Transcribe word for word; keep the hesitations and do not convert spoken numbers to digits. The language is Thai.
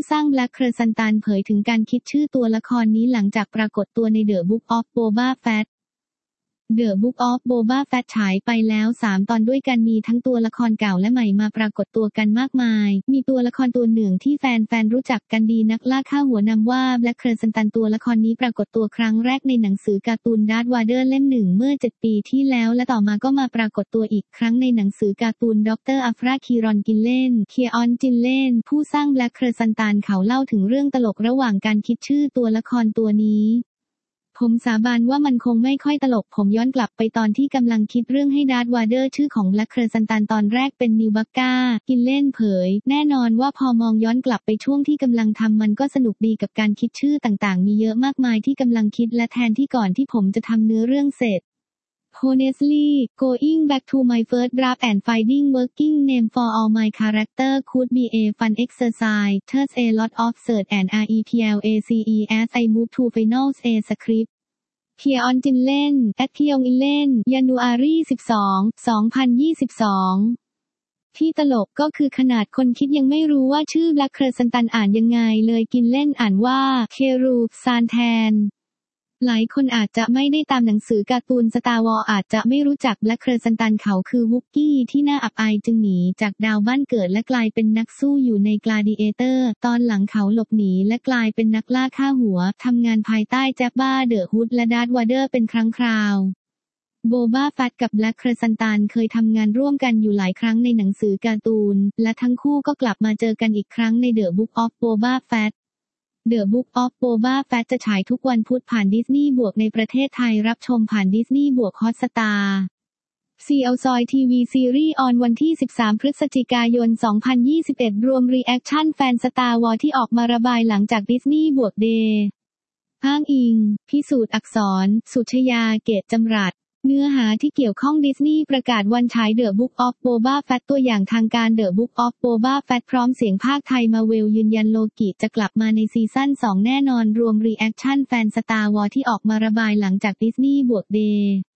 สร้าง Black Krrsantan เผยถึงการคิดชื่อตัวละครนี้หลังจากปรากฏตัวใน The Book of Boba Fett The Book of Boba Fett ฉายไปแล้วสามตอนด้วยกันมีทั้งตัวละครเก่าและใหม่มาปรากฏตัวกันมากมายมีตัวละครตัวหนึ่งที่แฟนๆรู้จักกันดีนักล่าฆ่าหัวนำว่า Black Krrsantan ตัวละครนี้ปรากฏตัวครั้งแรกในหนังสือการ์ตูน Darth Vader เล่มหนึ่งเมื่อเจ็ดปีที่แล้วและต่อมาก็มาปรากฏตัวอีกครั้งในหนังสือการ์ตูน ด็อกเตอร์ Aphra Kieron Gillen เคียออน จินเลนผู้สร้าง Black Krrsantan เขาเล่าถึงเรื่องตลกระหว่างการคิดชื่อตัวละครตัวนี้ผมสาบานว่ามันคงไม่ค่อยตลกผมย้อนกลับไปตอนที่กำลังคิดเรื่องให้ดาร์ธวาเดอร์ชื่อของ Black Krrsantan ตอนแรกเป็นนิวบักกากินเล่นเผยแน่นอนว่าพอมองย้อนกลับไปช่วงที่กำลังทำมันก็สนุกดีกับการคิดชื่อต่างๆมีเยอะมากมายที่กำลังคิดและแทนที่ก่อนที่ผมจะทำเนื้อเรื่องเสร็จ Honestly, going back to my first draft and finding working name for all my character could be a fun exercise. There's a lot of search and replace as I move to finalize a script. เคียออน จินเลน แอท คิยองอินเลน ยันวารีสิบสอง สองพันยี่สิบสองที่ตลกก็คือขนาดคนคิดยังไม่รู้ว่าชื่อ Black Krrsantan อ่านยังไงเลยกินเล่นอ่านว่า เครูซานแทนหลายคนอาจจะไม่ได้ตามหนังสือการ์ตูน Star Wars อาจจะไม่รู้จัก Black Krrsantan เขาคือวุกกี้ที่น่าอับอายจึงหนีจากดาวบ้านเกิดและกลายเป็นนักสู้อยู่ใน Gladiator ตอนหลังเขาหลบหนีและกลายเป็นนักล่าฆ่าหัวทำงานภายใต้แจ็บบ้าเดอะฮุดและดาร์ธวาเดอร์เป็นครั้งคราวโบบาแฟตกับ Black Krrsantan เคยทำงานร่วมกันอยู่หลายครั้งในหนังสือการ์ตูนและทั้งคู่ก็กลับมาเจอกันอีกครั้งใน The Book of Boba Fett The Book of Boba Fett จะฉายทุกวันพุธผ่านดิสนีย์บวกในประเทศไทยรับชมผ่านดิสนีย์บวกฮอตสตาร์ซี แอล ซอย ที วี ซีรีส์ออนวันที่สิบสามพฤศจิกายนสองพันยี่สิบเอ็ดรวมรีแอคชั่นแฟน Star Wars ที่ออกมาระบายหลังจากดิสนีย์บวกเดย์อ้างอิงพิสูจน์อักษรสุชยาเกตจำรัดเนื้อหาที่เกี่ยวข้องดิสนีย์ประกาศวันฉาย The Book of Boba Fett ตัวอย่างทางการ The Book of Boba Fett พร้อมเสียงภาคไทยมาเวลยืนยันโลกิจะกลับมาในซีซั่นสองแน่นอนรวมรีแอคชั่นแฟน Star Wars ที่ออกมาระบายหลังจากดิสนีย์บวกเดย์